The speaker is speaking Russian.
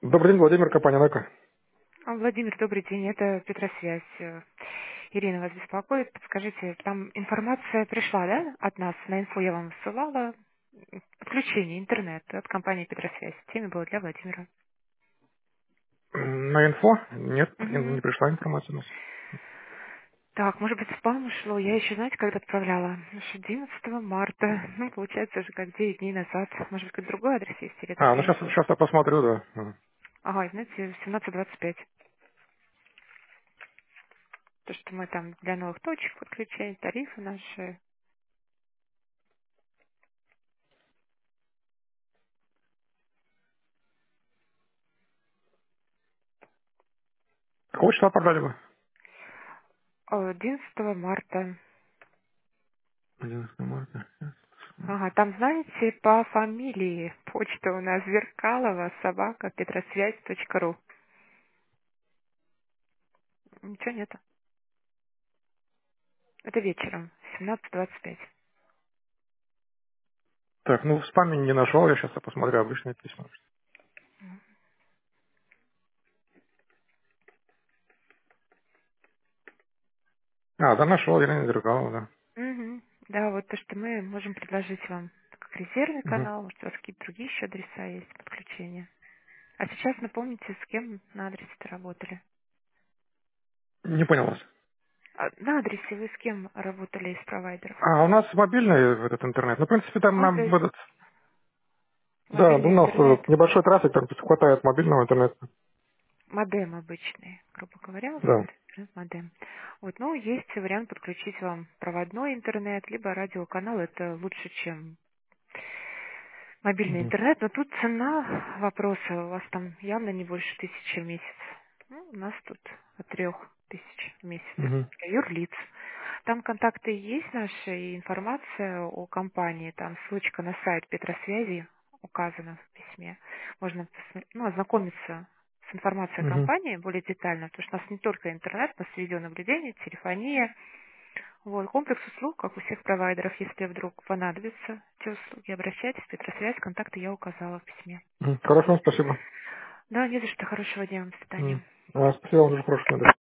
Добрый день, Владимир, компания «Нака». Владимир, добрый день. Это Петросвязь. Ирина вас беспокоит. Подскажите, там информация пришла, да, от нас? На инфу я вам ссылала. Подключение, интернет от компании Петросвязь. Теме было для Владимира. На инфо? Нет, не Мгм. пришла информация у нас. Так, может быть, спам ушло. Я еще, знаете, когда отправляла? Аж 11 марта. Ну, получается, уже как 9 дней назад. Может быть, какой-то другой адрес есть или это Ну для инфо? сейчас я посмотрю, да. Ага. Ага, знаете, 17:25. То, что мы там для новых точек подключаем, тарифы наши. Какого числа продали вы? 11 марта. 11 марта. Ага, там, знаете, по фамилии почта у нас Зеркалова, собака, петросвязь.ру. Ничего нету. Это вечером, 17:25. Так, ну в спаме не нашел, я сейчас посмотрю обычное письмо. Да, нашел, Елена Зеркалова, да. Угу. Да, вот то, что мы можем предложить вам как резервный Мгм. канал, может, у вас какие-то другие еще адреса есть подключения. А сейчас напомните, с кем на адресе-то работали. Не понял вас. На адресе вы с кем работали из провайдеров? У нас мобильный этот интернет. Ну, в принципе, там То нам есть этот... Да, у мобильный нас интернет. небольшой трафик, там хватает мобильного интернета. Модем обычный, грубо говоря, вот Да. модем. Вот, ну, есть вариант подключить вам проводной интернет, либо радиоканал, это лучше, чем мобильный Мгм. интернет, но тут цена вопроса, у вас там явно не больше 1000 в месяц. Ну, у нас тут от 3000 в месяц Мгм. для юрлиц. Там контакты есть наши и информация о компании, там ссылочка на сайт Петросвязи указана в письме. Можно ознакомиться с информацией о Мгм. компании более детально, потому что у нас не только интернет, у нас видеонаблюдение, телефония, вот, комплекс услуг, как у всех провайдеров. Если вдруг понадобятся эти услуги, обращайтесь, Петросвязь, контакты я указала в письме. Хорошо, спасибо. Да, не за что, хорошего дня вам, до свидания. Спасибо вам, тоже хорошего дня.